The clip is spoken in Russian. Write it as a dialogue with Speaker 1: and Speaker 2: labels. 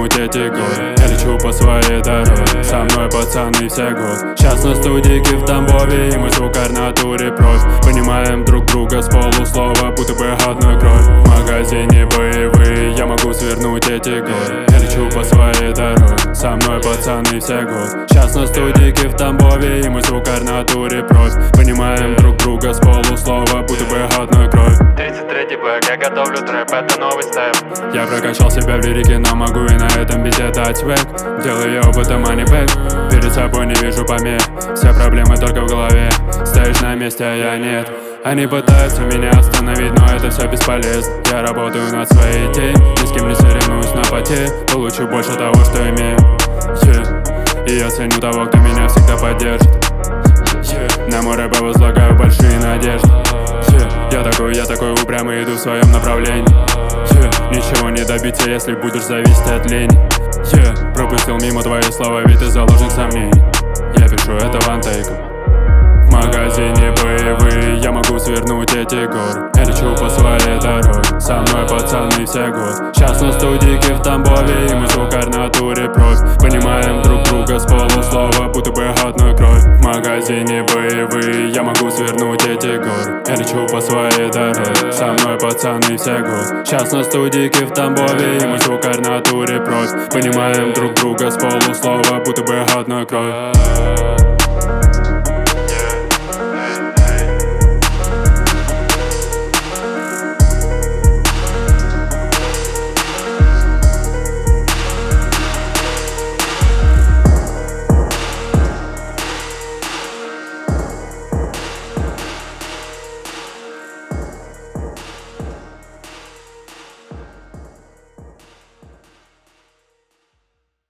Speaker 1: свернуть эти годы. Я лечу по своей дороге, со мной пацаны все год. Сейчас на студике в Тамбове, и мы звукарь натуре проф. Понимаем друг друга с полуслова, будто бы одной кровь. В магазине боевые, я могу свернуть эти годы. Я лечу по своей дороге, со мной пацаны все год. Сейчас на студике в Тамбове, и мы звукарь натуре проф. Понимаем друг друга с полуслова, будто бы одной кровь.
Speaker 2: 33-й бэк, я готовлю трэп, это новый степ.
Speaker 1: Я прокачал себя в лирике, но могу и на этом бите дать век. Делаю опытом, а не бэк. Перед собой не вижу помех, все проблемы только в голове. Стоишь на месте, а я нет. Они пытаются меня остановить, но это все бесполезно. Я работаю над своей идеей, ни с кем не соревнуюсь на поте. Получу больше того, что имею, И я ценю того, кто меня всегда поддержит, На мой рэп возлагаю большие надежды, Я такой упрямый, иду в своем направлении, Ничего не добиться, если будешь зависеть от лени, Пропустил мимо твои слова, ведь ты заложник сомнений. Я пишу это вантейком. В магазине боевые, я могу свернуть эти горы. Я лечу по своей дороге, со мной пацаны все год. Сейчас на студике в Тамбове, и мы звукарь натуре проф. Понимаем друг друга с полуслова, будто бы одной кровь. В магазине боевые, я могу свернуть эти горы. Я лечу по своей дороге, со мной пацаны все год. Сейчас на студике в Тамбове, и мы звукарь натуре проф. Понимаем друг друга с полуслова, будто бы одной кровь.